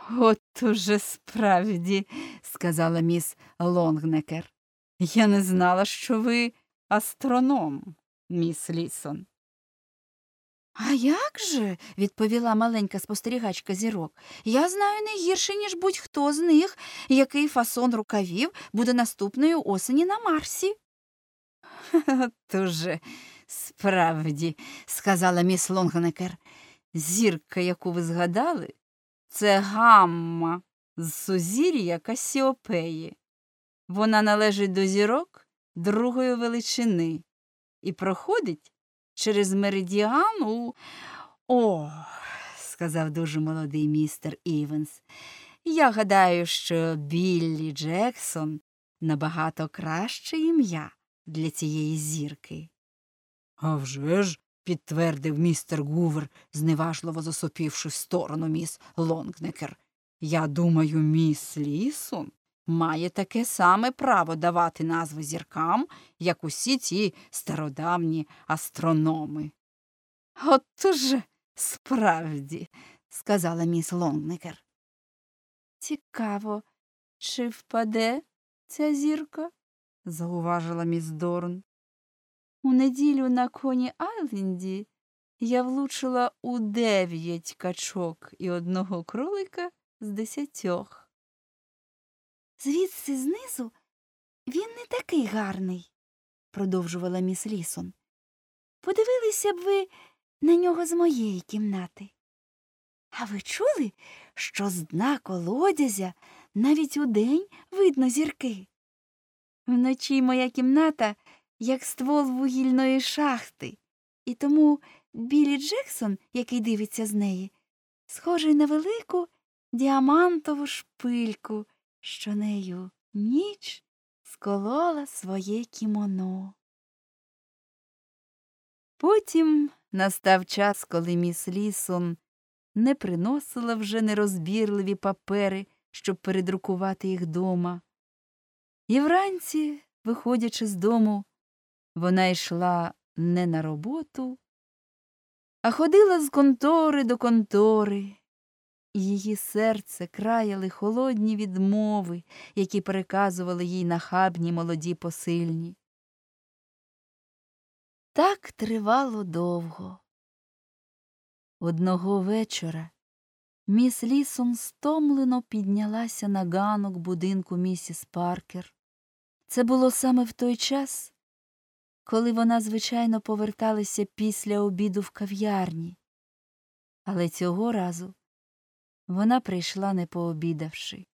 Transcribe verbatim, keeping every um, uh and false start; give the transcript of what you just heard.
От уже справді, сказала міс Лонгнекер. Я не знала, що ви астроном, міс Лісон. А як же, відповіла маленька спостерігачка зірок, я знаю не гірше, ніж будь-хто з них, який фасон рукавів буде наступної осені на Марсі. От уже справді, сказала міс Лонгнекер, зірка, яку ви згадали, це гамма з сузір'я Касіопеї. Вона належить до зірок другої величини і проходить через меридіан у... О, сказав дуже молодий містер Івенс, я гадаю, що Біллі Джексон набагато краще ім'я для цієї зірки. А вже ж, підтвердив містер Гувер, зневажливо засопівши в сторону міс Лонгнекер. Я думаю, міс Лісон має таке саме право давати назви зіркам, як усі ці стародавні астрономи. От уже справді, сказала міс Лонгнекер. Цікаво, чи впаде ця зірка? Зауважила міс Дорн. У неділю на Коні-Айленді я влучила у дев'ять качок і одного кролика з десятьох. Звідси знизу він не такий гарний, продовжувала міс Лісон. Подивилися б ви на нього з моєї кімнати. А ви чули, що з дна колодязя навіть удень видно зірки? Вночі моя кімната як ствол вугільної шахти, і тому Біллі Джексон, який дивиться з неї, схожий на велику діамантову шпильку, що нею ніч сколола своє кімоно. Потім настав час, коли міс Лісон не приносила вже нерозбірливі папери, щоб передрукувати їх дома. І вранці, виходячи з дому, вона йшла не на роботу, а ходила з контори до контори, і її серце краяли холодні відмови, які переказували їй нахабні молоді посильні. Так тривало довго. Одного вечора міс Лісон стомлено піднялася на ганок будинку місіс Паркер. Це було саме в той час, коли вона, звичайно, поверталася після обіду в кав'ярні. Але цього разу вона прийшла не пообідавши.